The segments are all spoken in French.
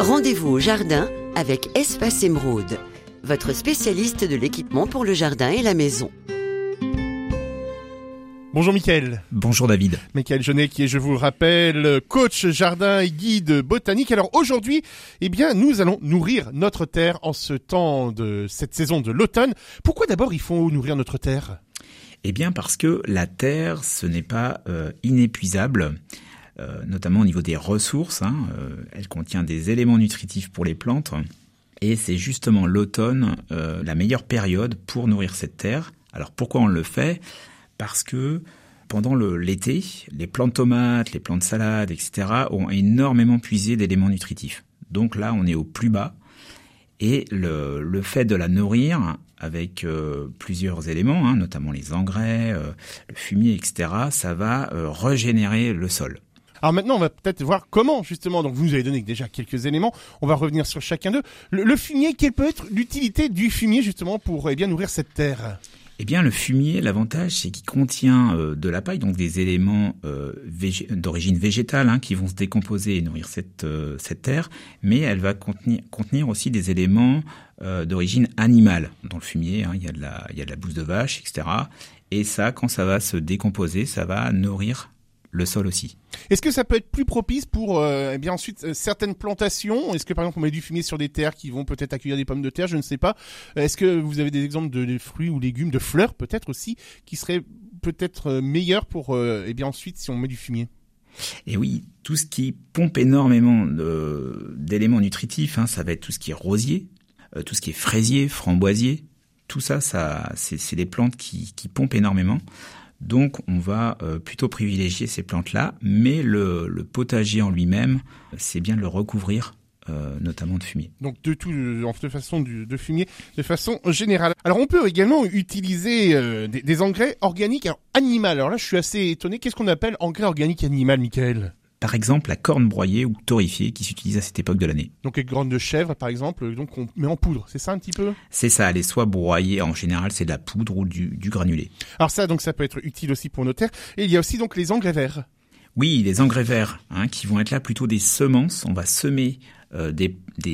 Rendez-vous au jardin avec Espace Émeraude, votre spécialiste de l'équipement pour le jardin et la maison. Bonjour Mickaël. Bonjour David. Mickaël Jeunet qui est, je vous le rappelle, coach jardin et guide botanique. Alors aujourd'hui, nous allons nourrir notre terre en ce temps de cette saison de l'automne. Pourquoi d'abord il faut nourrir notre terre ? Eh bien parce que la terre, ce n'est pas inépuisable, notamment au niveau des ressources. Elle contient des éléments nutritifs pour les plantes. Et c'est justement l'automne la meilleure période pour nourrir cette terre. Alors pourquoi on le fait ? Parce que pendant l'été, les plantes de tomates, les plantes de salade, etc. ont énormément puisé d'éléments nutritifs. Donc là, on est au plus bas. Et le fait de la nourrir avec plusieurs éléments, notamment les engrais, le fumier, etc., ça va régénérer le sol. Alors maintenant, on va peut-être voir comment, justement, donc vous nous avez donné déjà quelques éléments, on va revenir sur chacun d'eux. Le fumier, quelle peut être l'utilité du fumier, justement, pour nourrir cette terre ? Eh bien, le fumier, l'avantage, c'est qu'il contient de la paille, donc des éléments d'origine végétale qui vont se décomposer et nourrir cette terre, mais elle va contenir aussi des éléments d'origine animale. Dans le fumier, il y a de la bouse de vache, etc. Et ça, quand ça va se décomposer, ça va nourrir le sol aussi. Est-ce que ça peut être plus propice pour ensuite certaines plantations ? Est-ce que par exemple on met du fumier sur des terres qui vont peut-être accueillir des pommes de terre ? Je ne sais pas. Est-ce que vous avez des exemples de fruits ou légumes, de fleurs peut-être aussi, qui seraient peut-être meilleurs pour ensuite si on met du fumier ? Et oui, tout ce qui pompe énormément d'éléments nutritifs, ça va être tout ce qui est rosier, tout ce qui est fraisier, framboisier. Tout ça c'est des plantes qui pompent énormément. Donc, on va plutôt privilégier ces plantes-là, mais le potager en lui-même, c'est bien de le recouvrir, notamment de fumier. Donc, de façon de fumier, de façon générale. Alors, on peut également utiliser des engrais organiques animal. Alors là, je suis assez étonné. Qu'est-ce qu'on appelle engrais organique animal, Mickaël ? Par exemple, la corne broyée ou torréfiée qui s'utilise à cette époque de l'année. Donc les cornes de chèvre, par exemple, donc on met en poudre, c'est ça un petit peu ? C'est ça, elle est soit broyée, en général c'est de la poudre ou du granulé. Alors ça, donc ça peut être utile aussi pour nos terres. Et il y a aussi donc les engrais verts. Oui, les engrais verts, qui vont être là plutôt des semences. On va semer des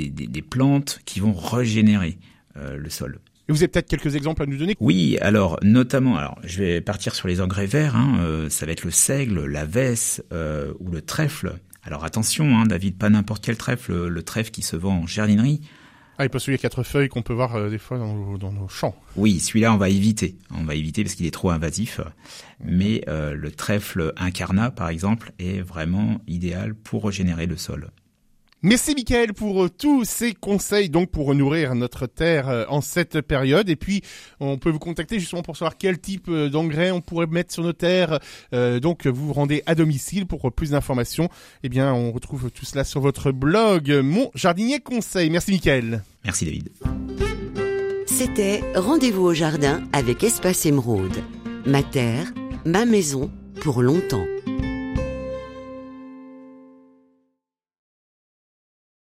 plantes qui vont régénérer le sol. Et vous avez peut-être quelques exemples à nous donner ? Oui, alors notamment, je vais partir sur les engrais verts, ça va être le seigle, la vesse ou le trèfle. Alors attention, David, pas n'importe quel trèfle, le trèfle qui se vend en jardinerie. Ah, et pas celui à 4 feuilles qu'on peut voir des fois dans nos champs. Oui, celui-là on va éviter parce qu'il est trop invasif. Mais le trèfle incarnat, par exemple, est vraiment idéal pour régénérer le sol. Merci Mickaël pour tous ces conseils donc pour nourrir notre terre en cette période. Et puis on peut vous contacter justement pour savoir quel type d'engrais on pourrait mettre sur nos terres. Donc vous vous rendez à domicile pour plus d'informations. On retrouve tout cela sur votre blog Mon Jardinier Conseil. Merci Mickaël. Merci David. C'était Rendez-vous au jardin avec Espace Émeraude. Ma terre, ma maison, pour longtemps.